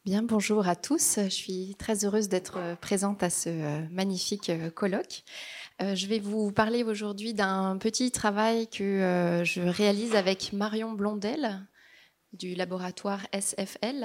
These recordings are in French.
Bien, bonjour à tous. Je suis très heureuse d'être présente à ce magnifique colloque. Je vais vous parler aujourd'hui d'un petit travail que je réalise avec Marion Blondel du laboratoire SFL.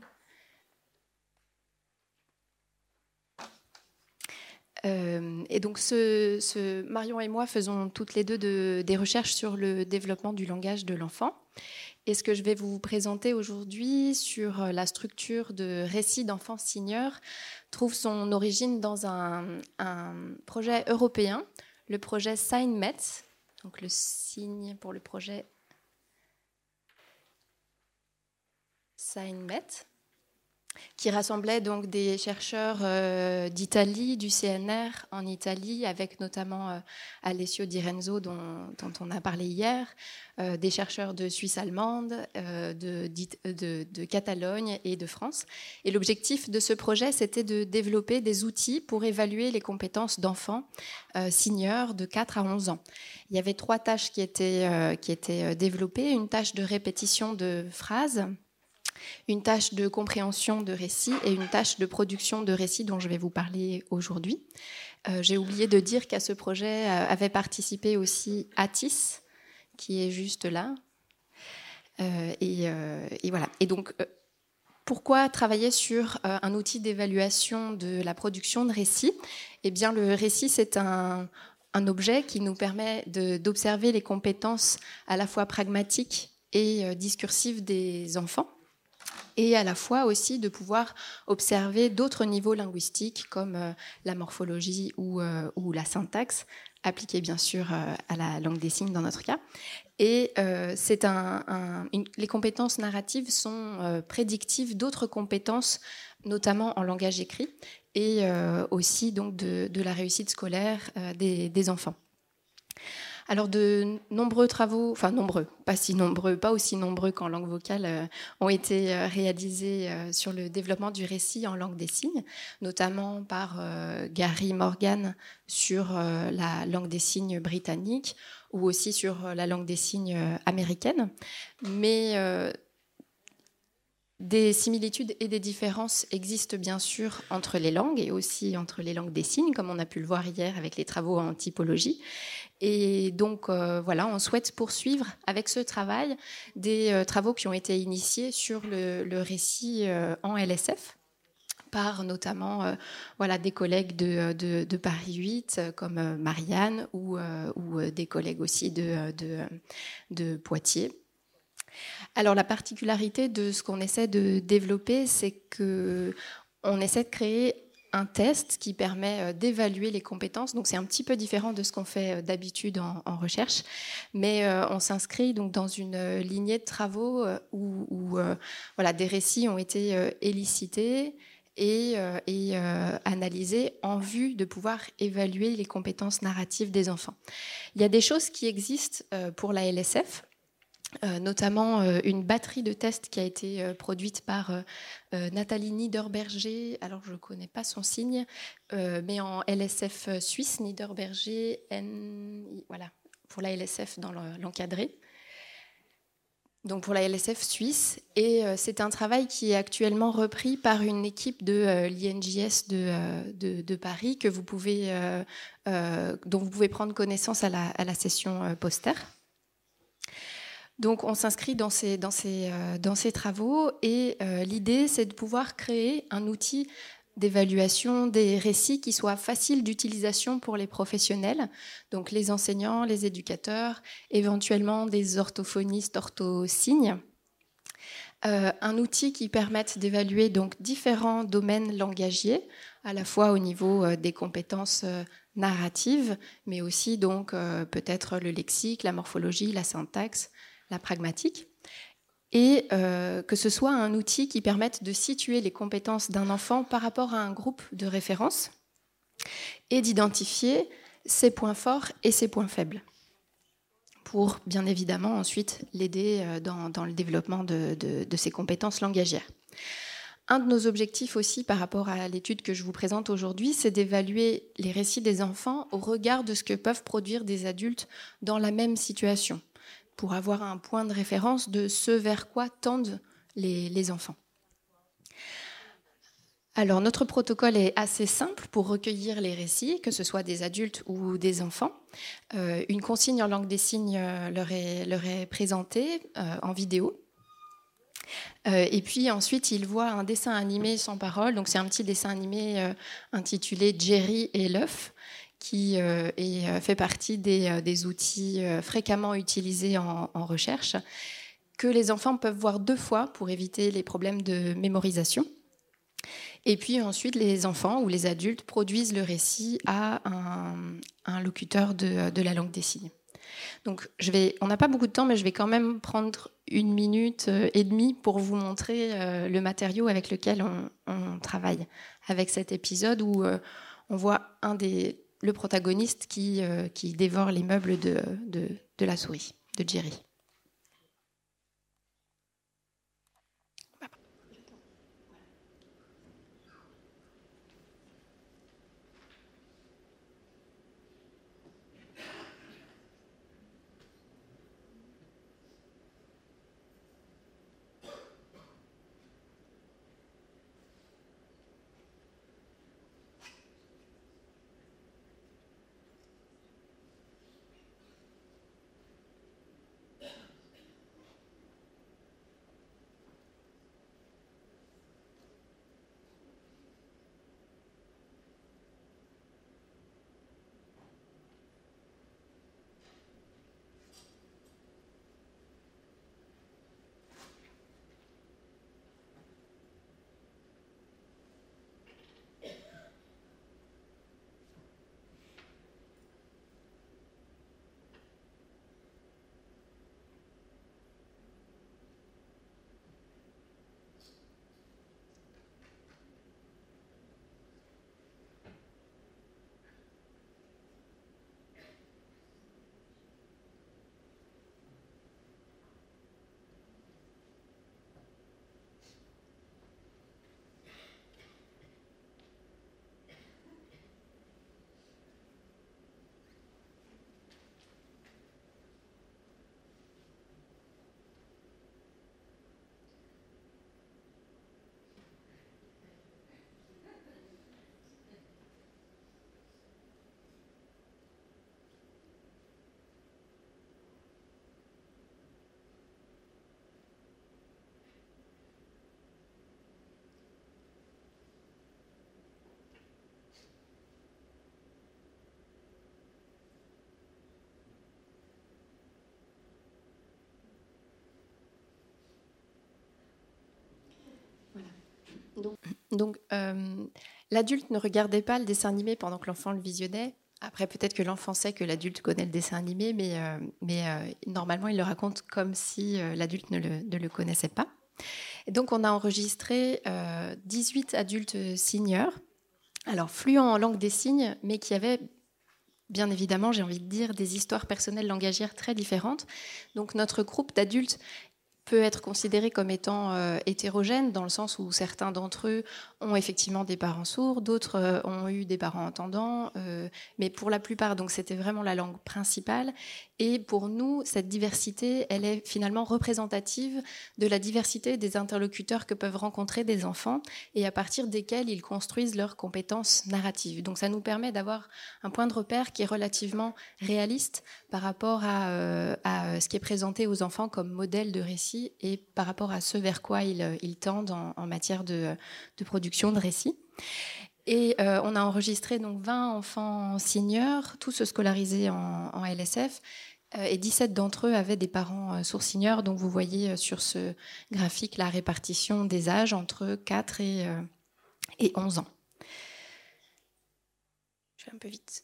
Et donc, Marion et moi faisons toutes les deux des recherches sur le développement du langage de l'enfant. Et ce que je vais vous présenter aujourd'hui sur la structure de récits d'enfants signeurs trouve son origine dans un projet européen, le projet SignMet, donc le signe pour le projet SignMet, qui rassemblait donc des chercheurs d'Italie, du CNR en Italie, avec notamment Alessio Di Renzo, dont on a parlé hier, des chercheurs de Suisse allemande, de Catalogne et de France. Et l'objectif de ce projet, c'était de développer des outils pour évaluer les compétences d'enfants signeurs de 4 à 11 ans. Il y avait 3 tâches qui étaient développées, une tâche de répétition de phrases, une tâche de compréhension de récits et une tâche de production de récits dont je vais vous parler aujourd'hui. J'ai oublié de dire qu'à ce projet avait participé aussi Atis, qui est juste là. Et voilà. Et donc, pourquoi travailler sur un outil d'évaluation de la production de récits ? Eh bien, le récit, c'est un objet qui nous permet d'observer les compétences à la fois pragmatiques et discursives des enfants, et à la fois aussi de pouvoir observer d'autres niveaux linguistiques comme la morphologie ou la syntaxe, appliquée bien sûr à la langue des signes dans notre cas. Et les compétences narratives sont prédictives d'autres compétences, notamment en langage écrit, et aussi donc de la réussite scolaire des enfants. Alors de nombreux travaux, enfin nombreux, pas aussi nombreux qu'en langue vocale, ont été réalisés sur le développement du récit en langue des signes, notamment par Gary Morgan sur la langue des signes britannique ou aussi sur la langue des signes américaine. Mais des similitudes et des différences existent bien sûr entre les langues et aussi entre les langues des signes, comme on a pu le voir hier avec les travaux en typologie. Et donc, voilà, on souhaite poursuivre avec ce travail des travaux qui ont été initiés sur le récit en LSF par notamment voilà, des collègues de Paris 8 comme Marianne ou des collègues aussi de Poitiers. Alors, la particularité de ce qu'on essaie de développer, c'est qu'on essaie de créer un test qui permet d'évaluer les compétences. Donc, c'est un petit peu différent de ce qu'on fait d'habitude en recherche. Mais on s'inscrit donc dans une lignée de travaux où voilà, des récits ont été élicités et analysés en vue de pouvoir évaluer les compétences narratives des enfants. Il y a des choses qui existent pour la LSF, notamment une batterie de tests qui a été produite par Nathalie Niederberger. Alors, je ne connais pas son signe, mais en LSF suisse, Niederberger, voilà, pour la LSF dans l'encadré. Donc pour la LSF suisse. Et c'est un travail qui est actuellement repris par une équipe de l'INJS de Paris que vous pouvez, dont vous pouvez prendre connaissance à la session poster. Donc on s'inscrit dans ces travaux et l'idée c'est de pouvoir créer un outil d'évaluation des récits qui soit facile d'utilisation pour les professionnels, donc les enseignants, les éducateurs, éventuellement des orthophonistes, orthosignes. Un outil qui permette d'évaluer donc différents domaines langagiers, à la fois au niveau des compétences narratives, mais aussi donc peut-être le lexique, la morphologie, la syntaxe, la pragmatique, et que ce soit un outil qui permette de situer les compétences d'un enfant par rapport à un groupe de référence et d'identifier ses points forts et ses points faibles pour, bien évidemment, ensuite l'aider dans le développement de ses compétences langagières. Un de nos objectifs aussi par rapport à l'étude que je vous présente aujourd'hui, c'est d'évaluer les récits des enfants au regard de ce que peuvent produire des adultes dans la même situation, pour avoir un point de référence de ce vers quoi tendent les enfants. Alors, notre protocole est assez simple pour recueillir les récits, que ce soit des adultes ou des enfants. Une consigne en langue des signes leur est présentée en vidéo. Et puis ensuite, ils voient un dessin animé sans parole. Donc, c'est un petit dessin animé intitulé Jerry et l'œuf, qui fait partie des outils fréquemment utilisés en recherche, que les enfants peuvent voir 2 fois pour éviter les problèmes de mémorisation. Et puis ensuite, les enfants ou les adultes produisent le récit à un locuteur de la langue des signes. Donc, on n'a pas beaucoup de temps, mais je vais quand même prendre 1 minute et demie pour vous montrer le matériau avec lequel on travaille avec cet épisode où on voit le protagoniste qui dévore les meubles de la souris, de Jerry. Donc, l'adulte ne regardait pas le dessin animé pendant que l'enfant le visionnait. Après, peut-être que l'enfant sait que l'adulte connaît le dessin animé, mais normalement, il le raconte comme si l'adulte ne le connaissait pas. Et donc, on a enregistré 18 adultes signeurs, alors fluents en langue des signes, mais qui avaient, bien évidemment, j'ai envie de dire, des histoires personnelles langagières très différentes. Donc, notre groupe d'adultes peut être considéré comme étant hétérogène, dans le sens où certains d'entre eux ont effectivement des parents sourds, d'autres ont eu des parents entendants, mais pour la plupart, donc c'était vraiment la langue principale. Et pour nous, cette diversité, elle est finalement représentative de la diversité des interlocuteurs que peuvent rencontrer des enfants et à partir desquels ils construisent leurs compétences narratives. Donc ça nous permet d'avoir un point de repère qui est relativement réaliste par rapport à ce qui est présenté aux enfants comme modèle de récit et par rapport à ce vers quoi ils tendent en matière de production de récits. Et on a enregistré donc 20 enfants signeurs, tous scolarisés en LSF, et 17 d'entre eux avaient des parents sourds-signeurs. Donc vous voyez sur ce graphique la répartition des âges entre 4 et 11 ans. Je vais un peu vite.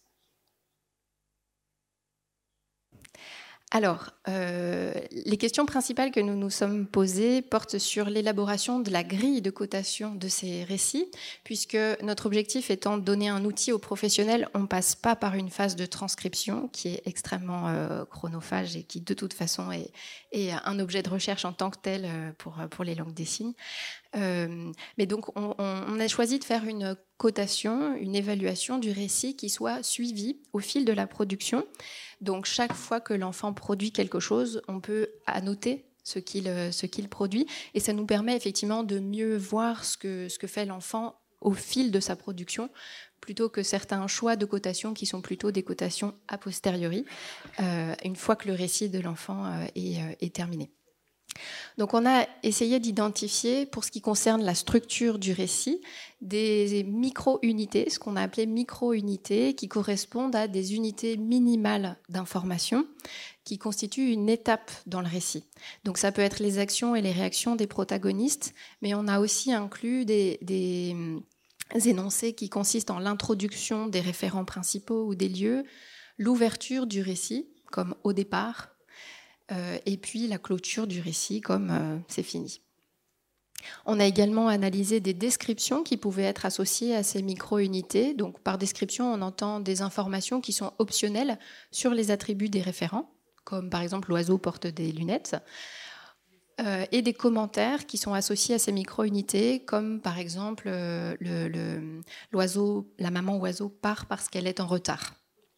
Alors, les questions principales que nous nous sommes posées portent sur l'élaboration de la grille de cotation de ces récits, puisque notre objectif étant de donner un outil aux professionnels, on ne passe pas par une phase de transcription qui est extrêmement chronophage et qui de toute façon est un objet de recherche en tant que tel pour les langues des signes. Mais donc on a choisi de faire une cotation, une évaluation du récit qui soit suivie au fil de la production. Donc chaque fois que l'enfant produit quelque chose, on peut annoter ce qu'il produit et ça nous permet effectivement de mieux voir ce que fait l'enfant au fil de sa production, plutôt que certains choix de cotation qui sont plutôt des cotations a posteriori, une fois que le récit de l'enfant est terminé. Donc on a essayé d'identifier, pour ce qui concerne la structure du récit, des micro-unités, ce qu'on a appelé micro-unités, qui correspondent à des unités minimales d'information, qui constituent une étape dans le récit. Donc ça peut être les actions et les réactions des protagonistes, mais on a aussi inclus des énoncés qui consistent en l'introduction des référents principaux ou des lieux, l'ouverture du récit, comme au départ, et puis la clôture du récit, comme c'est fini. On a également analysé des descriptions qui pouvaient être associées à ces micro-unités. Donc, par description, on entend des informations qui sont optionnelles sur les attributs des référents, comme par exemple l'oiseau porte des lunettes, et des commentaires qui sont associés à ces micro-unités, comme par exemple l'oiseau, la maman oiseau part parce qu'elle est en retard.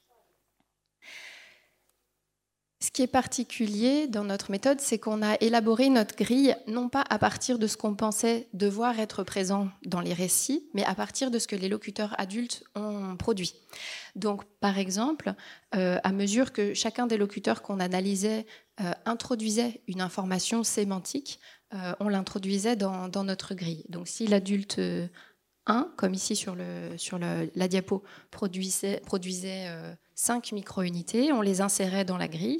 Ce qui est particulier dans notre méthode, c'est qu'on a élaboré notre grille non pas à partir de ce qu'on pensait devoir être présent dans les récits, mais à partir de ce que les locuteurs adultes ont produit. Donc, par exemple, à mesure que chacun des locuteurs qu'on analysait introduisait une information sémantique, on l'introduisait dans notre grille. Donc, si l'adulte 1, comme ici sur la diapo, produisait 5 micro-unités, on les insérait dans la grille.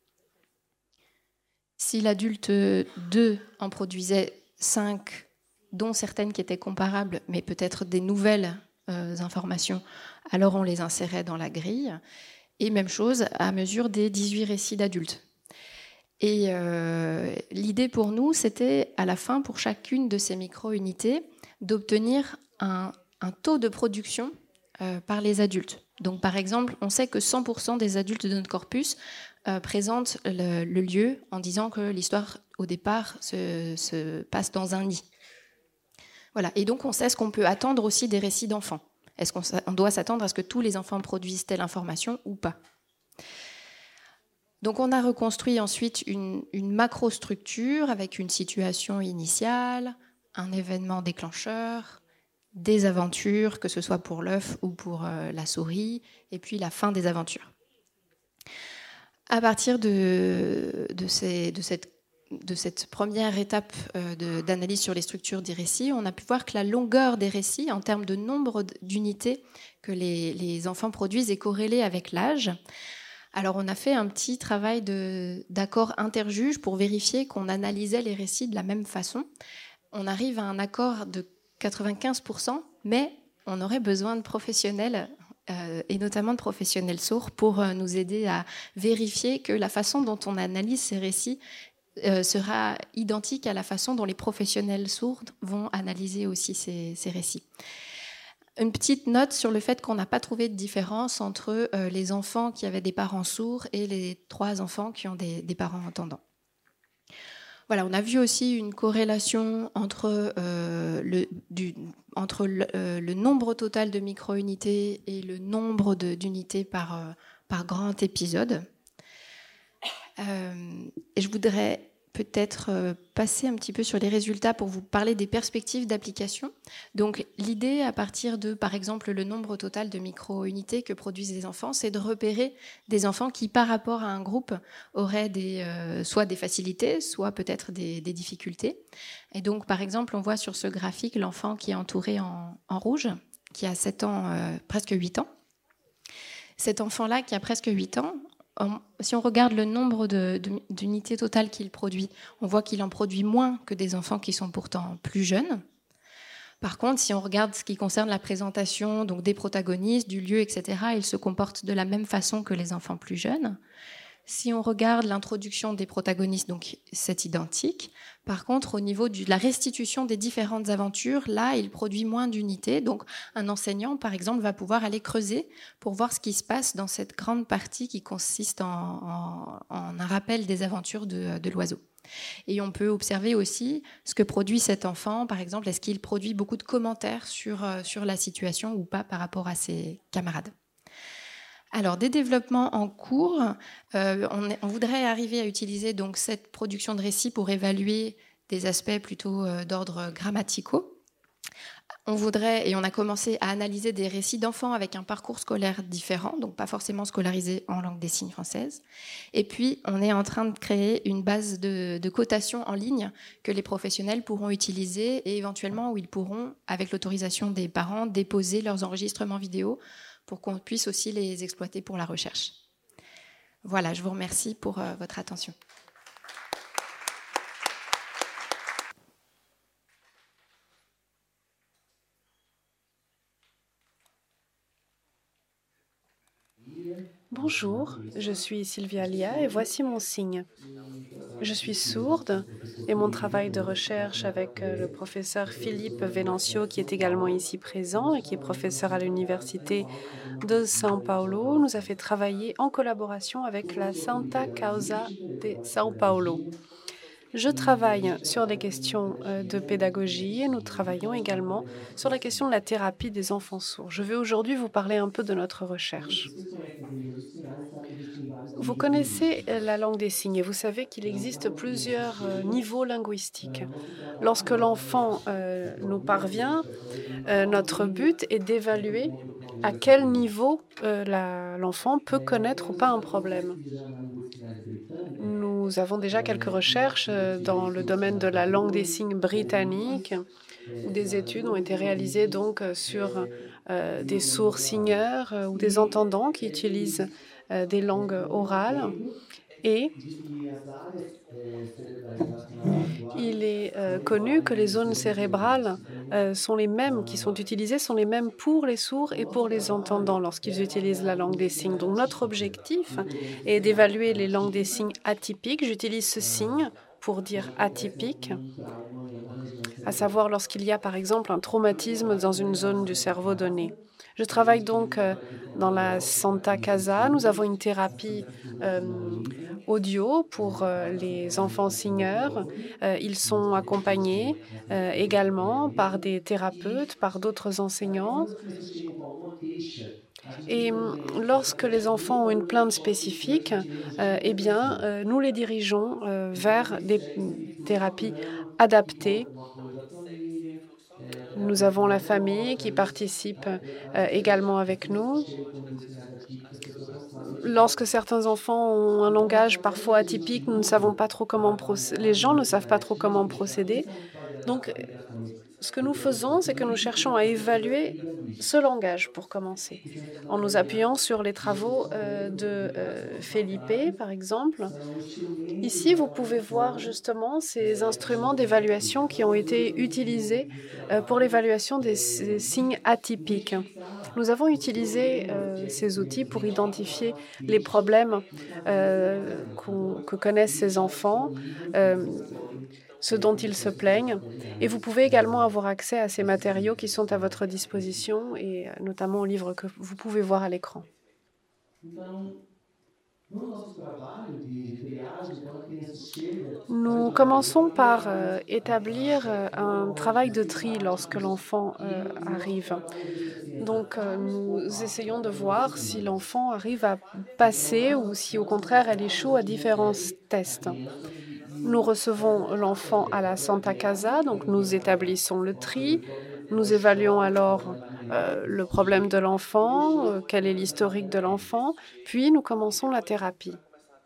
Si l'adulte 2 en produisait 5, dont certaines qui étaient comparables, mais peut-être des nouvelles informations, alors on les insérait dans la grille. Et même chose à mesure des 18 récits d'adultes. Et l'idée pour nous, c'était à la fin, pour chacune de ces micro-unités, d'obtenir un taux de production par les adultes. Donc, par exemple, on sait que 100% des adultes de notre corpus présentent le lieu en disant que l'histoire, au départ, se passe dans un nid. Voilà. Et donc, on sait ce qu'on peut attendre aussi des récits d'enfants. Est-ce qu'on doit s'attendre à ce que tous les enfants produisent telle information ou pas ? Donc, on a reconstruit ensuite une macrostructure avec une situation initiale, un événement déclencheur, des aventures, que ce soit pour l'œuf ou pour la souris, et puis la fin des aventures. À partir de cette première étape d'analyse sur les structures des récits, on a pu voir que la longueur des récits, en termes de nombre d'unités que les enfants produisent, est corrélée avec l'âge. Alors, on a fait un petit travail d'accord interjuge pour vérifier qu'on analysait les récits de la même façon. On arrive à un accord de 95%, mais on aurait besoin de professionnels, et notamment de professionnels sourds, pour nous aider à vérifier que la façon dont on analyse ces récits sera identique à la façon dont les professionnels sourds vont analyser aussi ces récits. Une petite note sur le fait qu'on n'a pas trouvé de différence entre les enfants qui avaient des parents sourds et les 3 enfants qui ont des parents entendants. Voilà, on a vu aussi une corrélation entre le nombre total de micro-unités et le nombre d'unités par grand épisode. Et je voudrais peut-être passer un petit peu sur les résultats pour vous parler des perspectives d'application. Donc l'idée, à partir de, par exemple, le nombre total de micro-unités que produisent les enfants, c'est de repérer des enfants qui, par rapport à un groupe, auraient soit des facilités, soit peut-être des difficultés. Et donc, par exemple, on voit sur ce graphique l'enfant qui est entouré en rouge, qui a 7 ans, presque 8 ans. Cet enfant-là, qui a presque 8 ans, si on regarde le nombre d'unités totales qu'il produit, on voit qu'il en produit moins que des enfants qui sont pourtant plus jeunes. Par contre, si on regarde ce qui concerne la présentation donc des protagonistes, du lieu, etc., il se comporte de la même façon que les enfants plus jeunes. Si on regarde l'introduction des protagonistes, donc c'est identique. Par contre, au niveau de la restitution des différentes aventures, là, il produit moins d'unités. Donc, un enseignant, par exemple, va pouvoir aller creuser pour voir ce qui se passe dans cette grande partie qui consiste en un rappel des aventures de l'oiseau. Et on peut observer aussi ce que produit cet enfant. Par exemple, est-ce qu'il produit beaucoup de commentaires sur la situation ou pas par rapport à ses camarades ? Alors, des développements en cours, on voudrait arriver à utiliser donc cette production de récits pour évaluer des aspects plutôt d'ordre grammaticaux. On voudrait, et on a commencé à analyser des récits d'enfants avec un parcours scolaire différent, donc pas forcément scolarisés en langue des signes française. Et puis, on est en train de créer une base de cotation en ligne que les professionnels pourront utiliser et éventuellement où ils pourront, avec l'autorisation des parents, déposer leurs enregistrements vidéo pour qu'on puisse aussi les exploiter pour la recherche. Voilà, je vous remercie pour votre attention. Bonjour, je suis Sylvia Lia et voici mon signe. Je suis sourde et mon travail de recherche avec le professeur Philippe Venancio, qui est également ici présent et qui est professeur à l'université de São Paulo, nous a fait travailler en collaboration avec la Santa Causa de São Paulo. Je travaille sur des questions de pédagogie et nous travaillons également sur la question de la thérapie des enfants sourds. Je vais aujourd'hui vous parler un peu de notre recherche. Vous connaissez la langue des signes et vous savez qu'il existe plusieurs niveaux linguistiques. Lorsque l'enfant nous parvient, notre but est d'évaluer à quel niveau l'enfant peut connaître ou pas un problème. Nous avons déjà quelques recherches dans le domaine de la langue des signes britannique, où des études ont été réalisées donc sur des sourds signeurs ou des entendants qui utilisent des langues orales. Et il est connu que les zones cérébrales sont les mêmes, qui sont utilisées, sont les mêmes pour les sourds et pour les entendants lorsqu'ils utilisent la langue des signes. Donc notre objectif est d'évaluer les langues des signes atypiques. J'utilise ce signe pour dire atypique, à savoir lorsqu'il y a par exemple un traumatisme dans une zone du cerveau donnée. Je travaille donc dans la Santa Casa. Nous avons une thérapie audio pour les enfants signeurs. Ils sont accompagnés également par des thérapeutes, par d'autres enseignants. Et lorsque les enfants ont une plainte spécifique, nous les dirigeons vers des thérapies adaptées. Nous avons la famille qui participe également avec nous. Lorsque certains enfants ont un langage parfois atypique, nous ne savons pas trop comment les gens ne savent pas trop comment procéder. Donc, ce que nous faisons, c'est que nous cherchons à évaluer ce langage pour commencer, en nous appuyant sur les travaux de Felipe, par exemple. Ici, vous pouvez voir justement ces instruments d'évaluation qui ont été utilisés pour l'évaluation des signes atypiques. Nous avons utilisé ces outils pour identifier les problèmes que connaissent ces enfants, ce dont ils se plaignent. Et vous pouvez également avoir accès à ces matériaux qui sont à votre disposition et notamment aux livres que vous pouvez voir à l'écran. Nous commençons par établir un travail de tri lorsque l'enfant arrive. Donc, nous essayons de voir si l'enfant arrive à passer ou si au contraire elle échoue à différents tests. Nous recevons l'enfant à la Santa Casa, donc nous établissons le tri. Nous évaluons alors le problème de l'enfant, quel est l'historique de l'enfant, puis nous commençons la thérapie.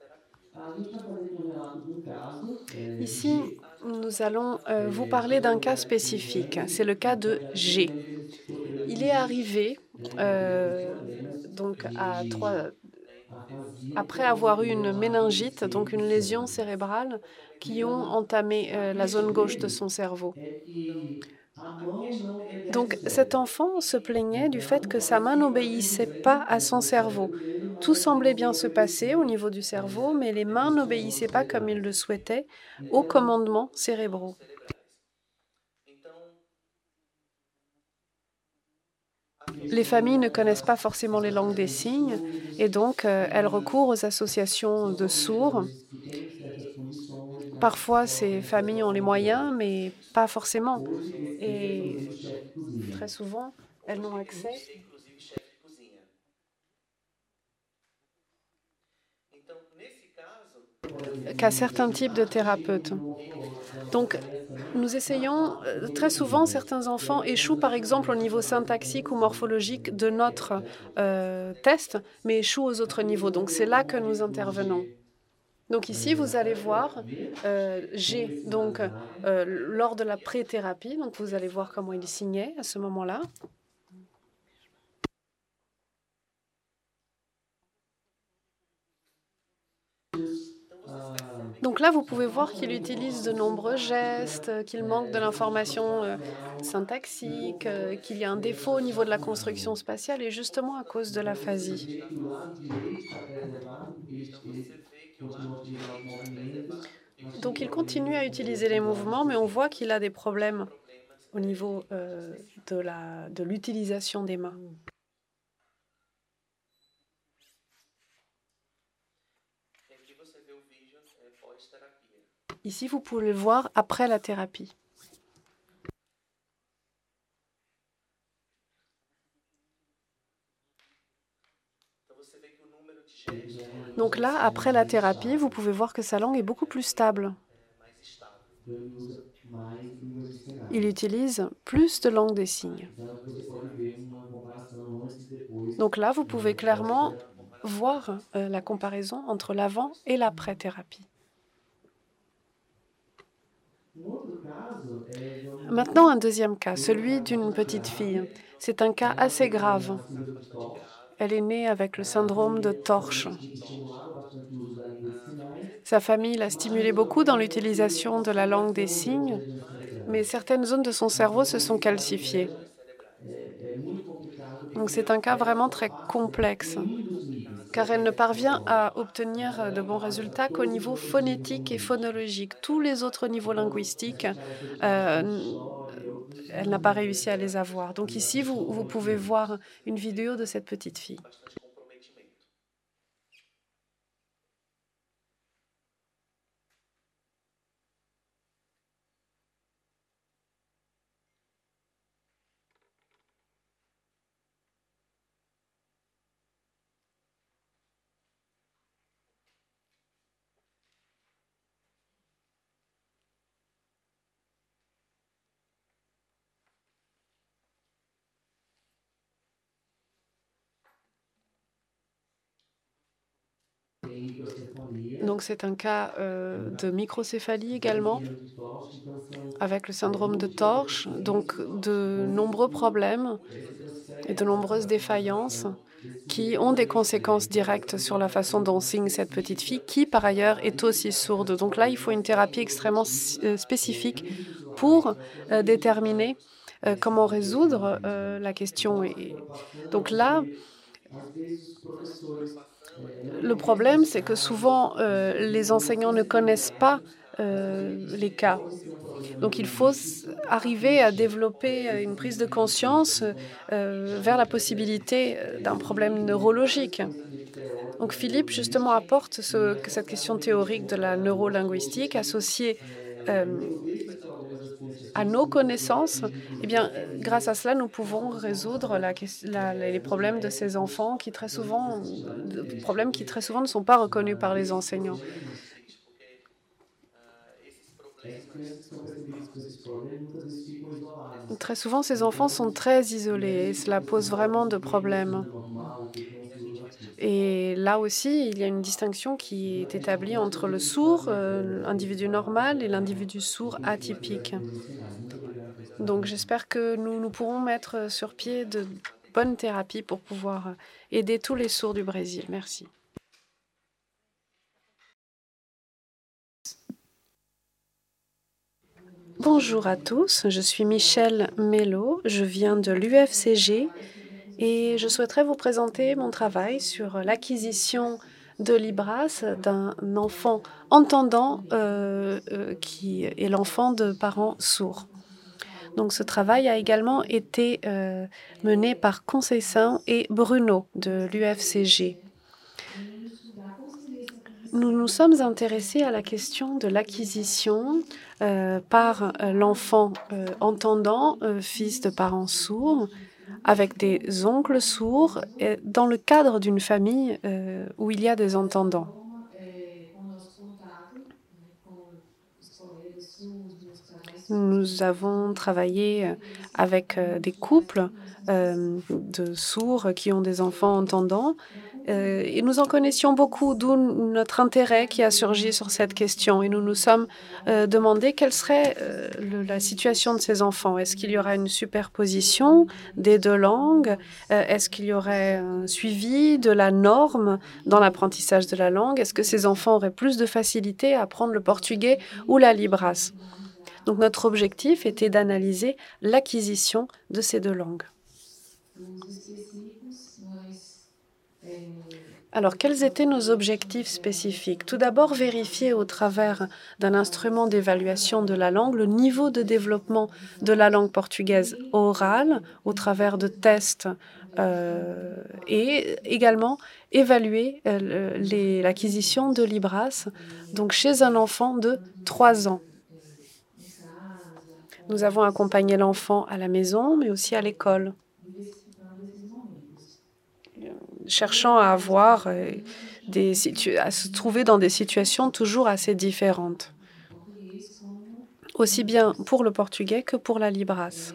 Ici, nous allons vous parler d'un cas spécifique. C'est le cas de G. Il est arrivé après avoir eu une méningite, donc une lésion cérébrale, qui ont entamé la zone gauche de son cerveau. Donc cet enfant se plaignait du fait que sa main n'obéissait pas à son cerveau. Tout semblait bien se passer au niveau du cerveau, mais les mains n'obéissaient pas comme il le souhaitait aux commandements cérébraux. Les familles ne connaissent pas forcément les langues des signes et donc elles recourent aux associations de sourds. Parfois, ces familles ont les moyens, mais pas forcément. Et très souvent, elles n'ont accès qu'à certains types de thérapeutes. Donc, nous essayons, très souvent, certains enfants échouent, par exemple, au niveau syntaxique ou morphologique de notre test, mais échouent aux autres niveaux. Donc, c'est là que nous intervenons. Donc ici, vous allez voir, j'ai donc lors de la pré-thérapie, donc vous allez voir comment il signait à ce moment-là. Donc là, vous pouvez voir qu'il utilise de nombreux gestes, qu'il manque de l'information syntaxique, qu'il y a un défaut au niveau de la construction spatiale, et justement à cause de l'aphasie. Donc il continue à utiliser les mouvements, mais on voit qu'il a des problèmes au niveau de l'utilisation des mains. Ici, vous pouvez le voir après la thérapie. Donc là, après la thérapie, vous pouvez voir que sa langue est beaucoup plus stable. Il utilise plus de langue des signes. Donc là, vous pouvez clairement voir la comparaison entre l'avant et l'après-thérapie. Maintenant, un deuxième cas, celui d'une petite fille. C'est un cas assez grave. Elle est née avec le syndrome de Torch. Sa famille l'a stimulée beaucoup dans l'utilisation de la langue des signes, mais certaines zones de son cerveau se sont calcifiées. Donc c'est un cas vraiment très complexe, car elle ne parvient à obtenir de bons résultats qu'au niveau phonétique et phonologique. Tous les autres niveaux linguistiques, elle n'a pas réussi à les avoir. Donc ici, vous pouvez voir une vidéo de cette petite fille. Donc c'est un cas de microcéphalie également, avec le syndrome de Torch, donc de nombreux problèmes et de nombreuses défaillances qui ont des conséquences directes sur la façon dont signe cette petite fille, qui par ailleurs est aussi sourde. Donc là, il faut une thérapie extrêmement spécifique pour déterminer comment résoudre la question. Et donc là, le problème, c'est que souvent, les enseignants ne connaissent pas les cas. Donc il faut arriver à développer une prise de conscience vers la possibilité d'un problème neurologique. Donc Philippe, justement, apporte cette question théorique de la neurolinguistique associée à nos connaissances. Eh bien, grâce à cela, nous pouvons résoudre les problèmes de ces enfants problèmes qui très souvent ne sont pas reconnus par les enseignants. Très souvent, ces enfants sont très isolés et cela pose vraiment de problèmes. Et là aussi, il y a une distinction qui est établie entre le sourd, l'individu normal, et l'individu sourd atypique. Donc j'espère que nous pourrons mettre sur pied de bonnes thérapies pour pouvoir aider tous les sourds du Brésil. Merci. Bonjour à tous, je suis Michelle Mello, je viens de l'UFCG et je souhaiterais vous présenter mon travail sur l'acquisition de Libras d'un enfant entendant qui est l'enfant de parents sourds. Donc ce travail a également été mené par Conceição et Bruno de l'UFCG. Nous nous sommes intéressés à la question de l'acquisition par l'enfant entendant, fils de parents sourds, avec des oncles sourds, dans le cadre d'une famille où il y a des entendants. Nous avons travaillé avec des couples de sourds qui ont des enfants entendants et nous en connaissions beaucoup, d'où notre intérêt qui a surgi sur cette question. Et nous nous sommes demandé quelle serait la situation de ces enfants. Est-ce qu'il y aura une superposition des deux langues? Est-ce qu'il y aurait un suivi de la norme dans l'apprentissage de la langue? Est-ce que ces enfants auraient plus de facilité à apprendre le portugais ou la libras? Donc notre objectif était d'analyser l'acquisition de ces deux langues. Alors, quels étaient nos objectifs spécifiques? Tout d'abord, vérifier au travers d'un instrument d'évaluation de la langue le niveau de développement de la langue portugaise orale au travers de tests et également évaluer l'acquisition de Libras, donc chez un enfant de 3 ans. Nous avons accompagné l'enfant à la maison, mais aussi à l'école, cherchant à avoir à se trouver dans des situations toujours assez différentes, aussi bien pour le portugais que pour la libras.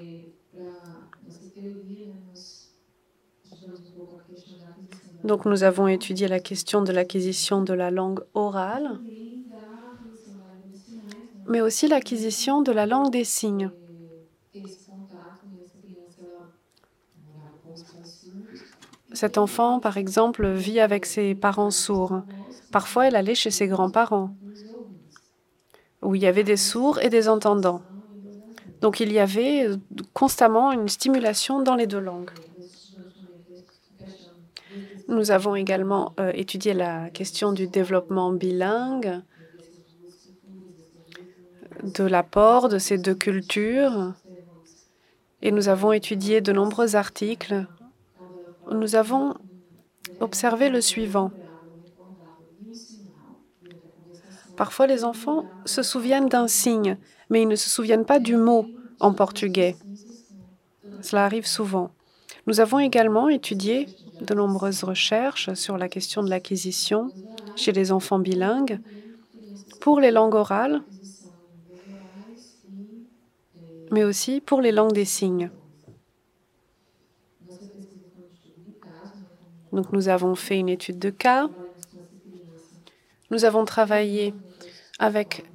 Donc nous avons étudié la question de l'acquisition de la langue orale, mais aussi l'acquisition de la langue des signes. Cet enfant, par exemple, vit avec ses parents sourds. Parfois, elle allait chez ses grands-parents, où il y avait des sourds et des entendants. Donc, il y avait constamment une stimulation dans les deux langues. Nous avons également étudié la question du développement bilingue, de l'apport de ces deux cultures, et nous avons étudié de nombreux articles. Nous avons observé le suivant. Parfois, les enfants se souviennent d'un signe, mais ils ne se souviennent pas du mot en portugais. Cela arrive souvent. Nous avons également étudié de nombreuses recherches sur la question de l'acquisition chez les enfants bilingues pour les langues orales, mais aussi pour les langues des signes. Donc, nous avons fait une étude de cas. Nous avons travaillé avec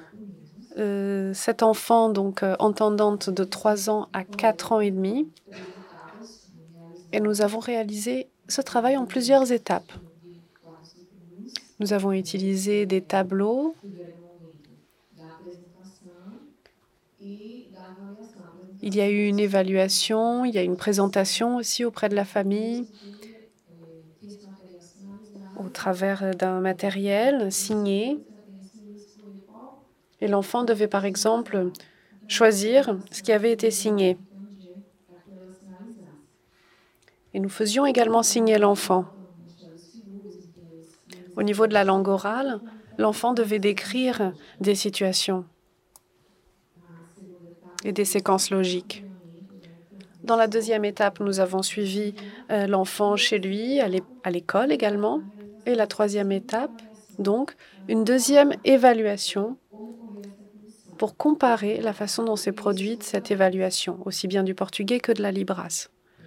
cet enfant, donc entendante de 3 ans à 4 ans et demi. Et nous avons réalisé ce travail en plusieurs étapes. Nous avons utilisé des tableaux. Il y a eu une évaluation, il y a une présentation aussi auprès de la famille au travers d'un matériel signé. Et l'enfant devait, par exemple, choisir ce qui avait été signé. Et nous faisions également signer l'enfant. Au niveau de la langue orale, l'enfant devait décrire des situations et des séquences logiques. Dans la deuxième étape, nous avons suivi l'enfant chez lui, à l'école également. Et la troisième étape, donc, une deuxième évaluation pour comparer la façon dont s'est produite cette évaluation, aussi bien du portugais que de la libras.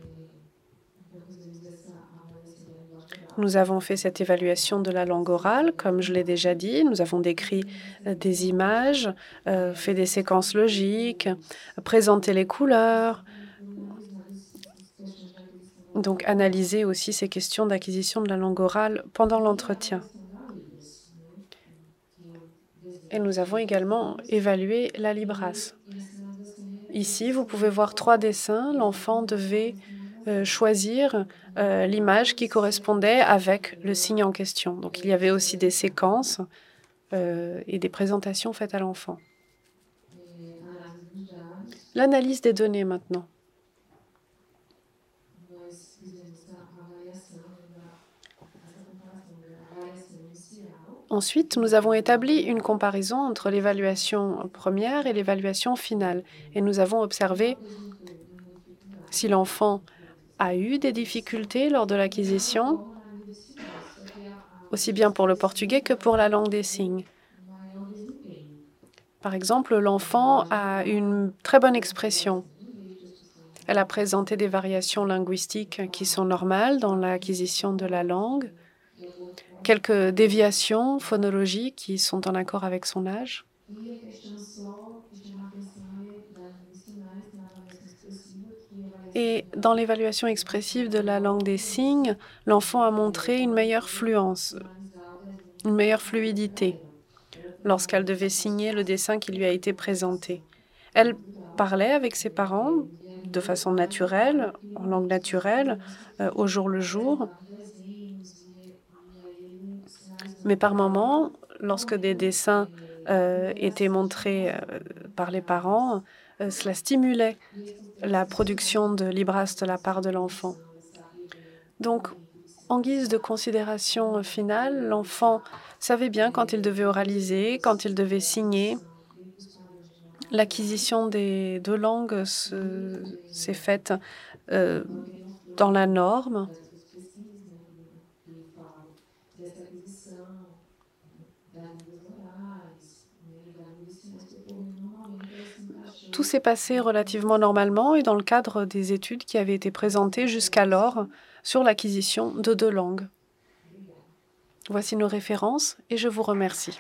Nous avons fait cette évaluation de la langue orale, comme je l'ai déjà dit. Nous avons décrit des images, fait des séquences logiques, présenté les couleurs, donc analyser aussi ces questions d'acquisition de la langue orale pendant l'entretien. Et nous avons également évalué la libras. Ici, vous pouvez voir 3 dessins. L'enfant devait choisir l'image qui correspondait avec le signe en question. Donc, il y avait aussi des séquences et des présentations faites à l'enfant. L'analyse des données maintenant. Ensuite, nous avons établi une comparaison entre l'évaluation première et l'évaluation finale. Et nous avons observé si l'enfant a eu des difficultés lors de l'acquisition, aussi bien pour le portugais que pour la langue des signes. Par exemple, l'enfant a une très bonne expression. Elle a présenté des variations linguistiques qui sont normales dans l'acquisition de la langue, quelques déviations phonologiques qui sont en accord avec son âge. Et dans l'évaluation expressive de la langue des signes, l'enfant a montré une meilleure fluence, une meilleure fluidité lorsqu'elle devait signer le dessin qui lui a été présenté. Elle parlait avec ses parents de façon naturelle, en langue naturelle, au jour le jour. Mais par moments, lorsque des dessins étaient montrés par les parents, cela stimulait la production de libras de la part de l'enfant. Donc, en guise de considération finale, l'enfant savait bien quand il devait oraliser, quand il devait signer. L'acquisition des deux langues s'est faite dans la norme. Tout s'est passé relativement normalement et dans le cadre des études qui avaient été présentées jusqu'alors sur l'acquisition de deux langues. Voici nos références et je vous remercie.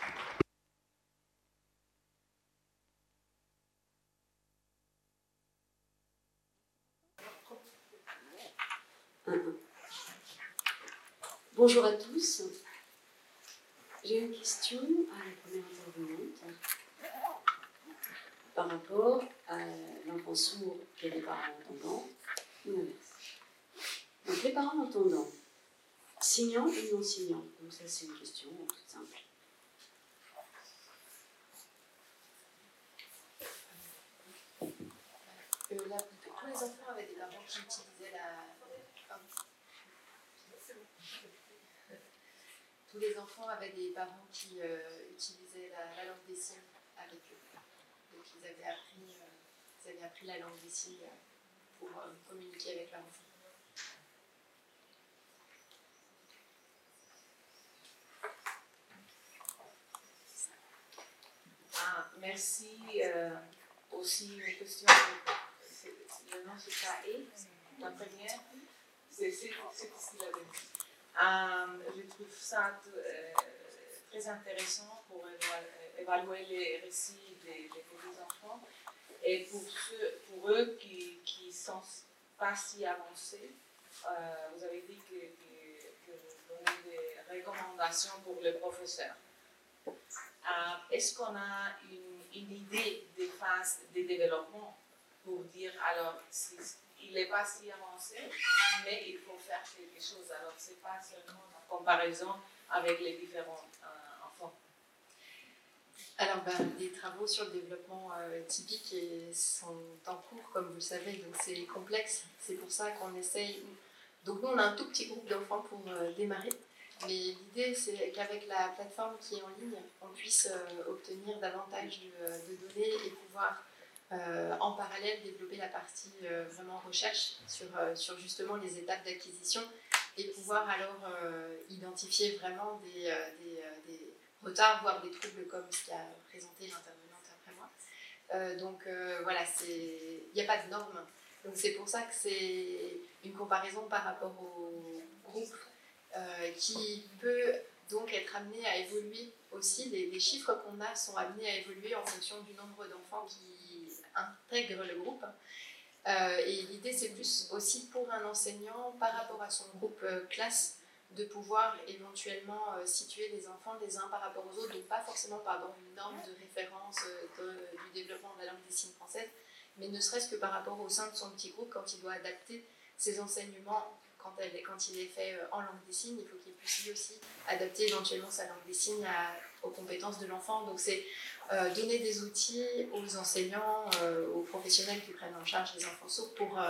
Bonjour à tous. J'ai une question à la première intervenante par rapport à l'enfant sourd qui a des parents entendants ou l'inverse. Donc les parents entendants, signants ou non signants? Donc ça c'est une question toute simple. Tous les enfants avaient des parents qui utilisaient Tous les enfants avaient des parents qui utilisaient la langue des signes avec eux. Donc ils avaient appris la langue des signes pour communiquer avec leurs enfants. Merci. Aussi une question. Le nom c'est Kae. La première, c'est ce qu'il avait dit. Je trouve ça très intéressant pour évaluer les récits des petits enfants et pour eux qui ne sont pas si avancés. Vous avez dit que vous donnez des recommandations pour les professeurs. Est-ce qu'on a une idée des phases de développement pour dire, alors, il n'est pas si avancé, mais il faut faire quelque chose. Alors, ce n'est pas seulement la comparaison avec les différents enfants. Alors, les travaux sur le développement typique sont en cours, comme vous le savez, donc c'est complexe. C'est pour ça qu'on essaye. Donc, nous, on a un tout petit groupe d'enfants pour démarrer. Mais l'idée, c'est qu'avec la plateforme qui est en ligne, on puisse obtenir davantage de données et pouvoir en parallèle développer la partie vraiment recherche sur justement les étapes d'acquisition et pouvoir alors identifier vraiment des retards, voire des troubles comme ce qu'a présenté l'intervenante après moi. Donc voilà, il n'y a pas de normes. Donc c'est pour ça que c'est une comparaison par rapport au groupe qui peut donc être amené à évoluer aussi. Les chiffres qu'on a sont amenés à évoluer en fonction du nombre d'enfants qui intègrent le groupe. Et l'idée, c'est plus aussi pour un enseignant, par rapport à son groupe classe, de pouvoir éventuellement situer les enfants les uns par rapport aux autres, donc pas forcément dans une norme de référence du développement de la langue des signes française, mais ne serait-ce que par rapport au sein de son petit groupe, quand il doit adapter ses enseignements, quand il est fait en langue des signes, il faut qu'il puisse lui aussi adapter éventuellement sa langue des signes aux compétences de l'enfant. Donc c'est donner des outils aux enseignants, aux professionnels qui prennent en charge les enfants sourds pour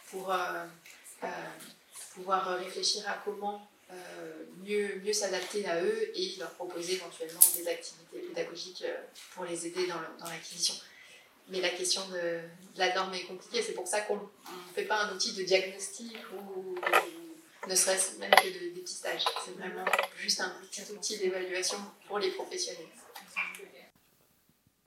pouvoir réfléchir à comment mieux s'adapter à eux et leur proposer éventuellement des activités pédagogiques pour les aider dans l'acquisition. Mais la question de la norme est compliquée, c'est pour ça qu'on ne fait pas un outil de diagnostic ou ne serait-ce même que de dépistage. C'est vraiment juste un petit outil d'évaluation pour les professionnels.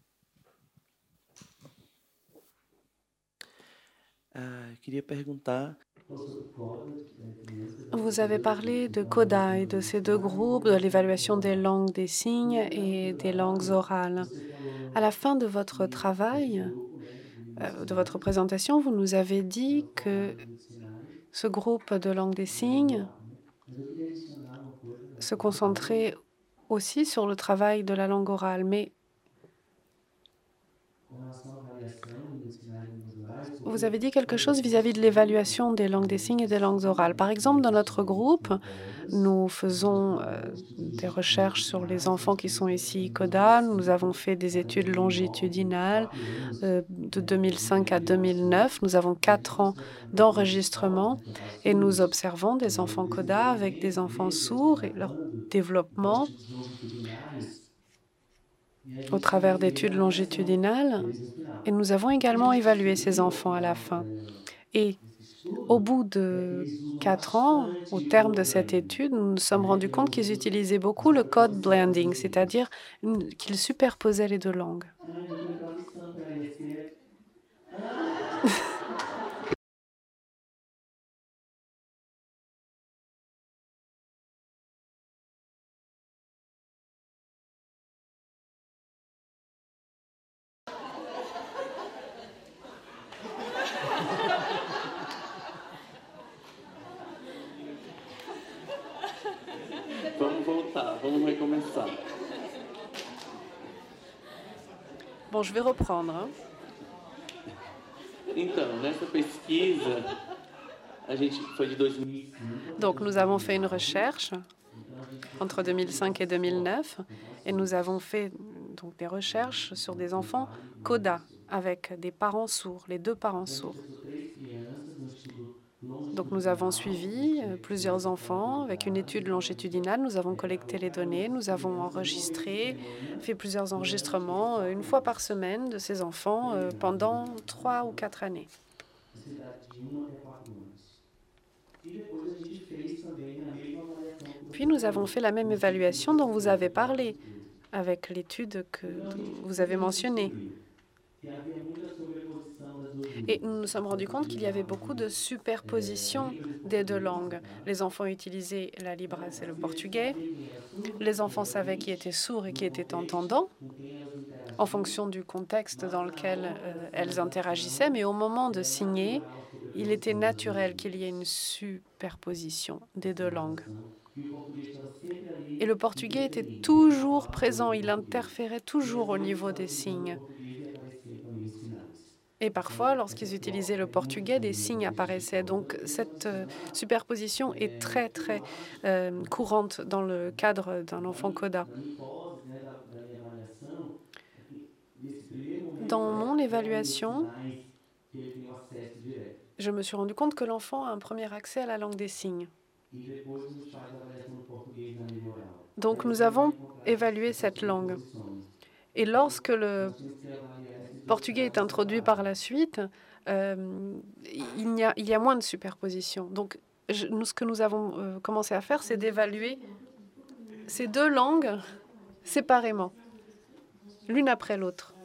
Vous avez parlé de CODA et de ces deux groupes, de l'évaluation des langues des signes et des langues orales. À la fin de votre travail, de votre présentation, vous nous avez dit que ce groupe de langue des signes se concentrait aussi sur le travail de la langue orale. Mais vous avez dit quelque chose vis-à-vis de l'évaluation des langues des signes et des langues orales. Par exemple, dans notre groupe, nous faisons des recherches sur les enfants qui sont ici CODA. Nous avons fait des études longitudinales de 2005 à 2009. Nous avons 4 ans d'enregistrement et nous observons des enfants CODA avec des enfants sourds et leur développement au travers d'études longitudinales. Et nous avons également évalué ces enfants à la fin. Et au bout de 4 ans, au terme de cette étude, nous nous sommes rendus compte qu'ils utilisaient beaucoup le code blending, c'est-à-dire qu'ils superposaient les deux langues. Bon, je vais reprendre. hein. Donc, nous avons fait une recherche entre 2005 et 2009 et nous avons fait donc, des recherches sur des enfants CODA avec des parents sourds, les deux parents sourds. Donc, nous avons suivi plusieurs enfants avec une étude longitudinale. Nous avons collecté les données, nous avons enregistré, fait plusieurs enregistrements une fois par semaine de ces enfants pendant 3 ou 4 années. Puis, nous avons fait la même évaluation dont vous avez parlé avec l'étude que vous avez mentionnée. Et nous nous sommes rendus compte qu'il y avait beaucoup de superposition des deux langues. Les enfants utilisaient la Libras et le portugais. Les enfants savaient qui était sourd et qui était entendant en fonction du contexte dans lequel elles interagissaient. Mais au moment de signer, il était naturel qu'il y ait une superposition des deux langues. Et le portugais était toujours présent, il interférait toujours au niveau des signes. Et parfois, lorsqu'ils utilisaient le portugais, des signes apparaissaient. Donc, cette superposition est très, très courante dans le cadre d'un enfant CODA. Dans mon évaluation, je me suis rendu compte que l'enfant a un premier accès à la langue des signes. Donc, nous avons évalué cette langue. Et lorsque le portugais est introduit par la suite, il y a moins de superposition. Donc, ce que nous avons commencé à faire, c'est d'évaluer ces deux langues séparément, l'une après l'autre.